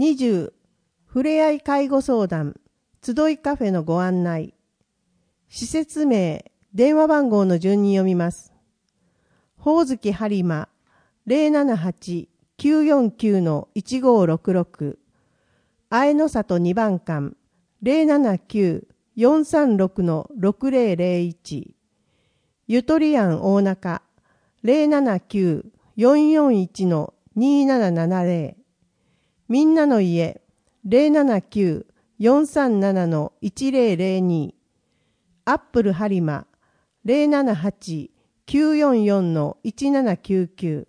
20、ふれあい介護相談、集いカフェのご案内。施設名、電話番号の順に読みます。ほおずきはりま 078-949-1566 あえのさと2番館 079-436-6001 ゆとりあん大中 079-441-2770 みんなの家 079-437-1002 アップルはりま 078-944-1799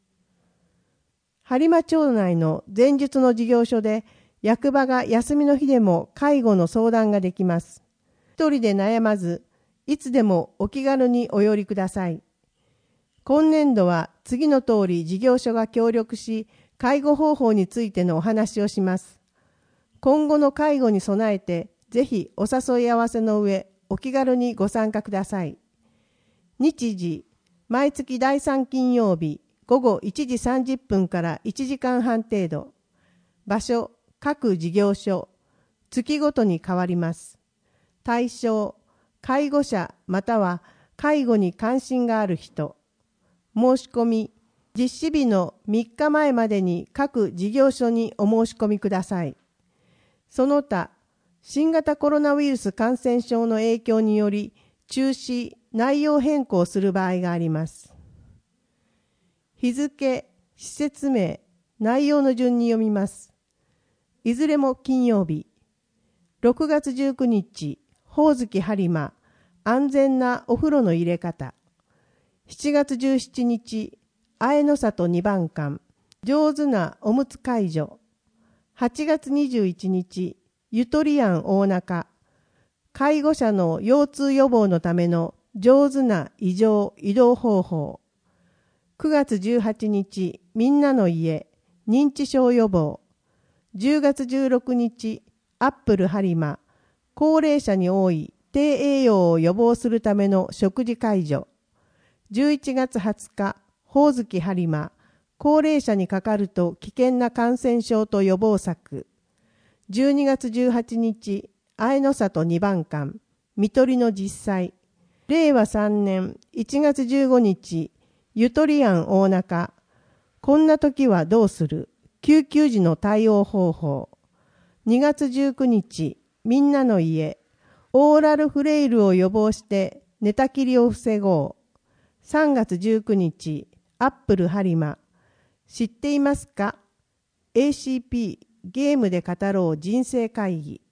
播磨町内の前述の事業所で役場が休みの日でも介護の相談ができます。一人で悩まず、いつでもお気軽にお寄りください。今年度は次の通り事業所が協力し、介護方法についてのお話をします。今後の介護に備えて、ぜひお誘い合わせの上、お気軽にご参加ください。日時、毎月第3金曜日、午後1時30分から1時間半程度。場所、各事業所、月ごとに変わります。対象、介護者または介護に関心がある人。申し込み、実施日の3日前までに各事業所にお申し込みください。その他、新型コロナウイルス感染症の影響により中止、内容変更する場合があります。日付、施設名、内容の順に読みます。いずれも金曜日。6月19日、ほおずきはりま、安全なお風呂の入れ方。7月17日、あえのさと2番館、上手なおむつ介助。8月21日、ゆとりあん大中、介護者の腰痛予防のための上手な移動方法。9月18日、みんなの家、認知症予防。10月16日、アップルはりま、高齢者に多い低栄養を予防するための食事介助。11月20日、ほおずきはりま、高齢者にかかると危険な感染症と予防策。12月18日、あえのさと2番館、みとりの実際。令和3年1月15日、ゆとりあん大中。こんな時はどうする？救急時の対応方法。2月19日、みんなの家。オーラルフレイルを予防して寝たきりを防ごう。3月19日、アップルはりま。知っていますか？ ACP ゲームで語ろう人生会議。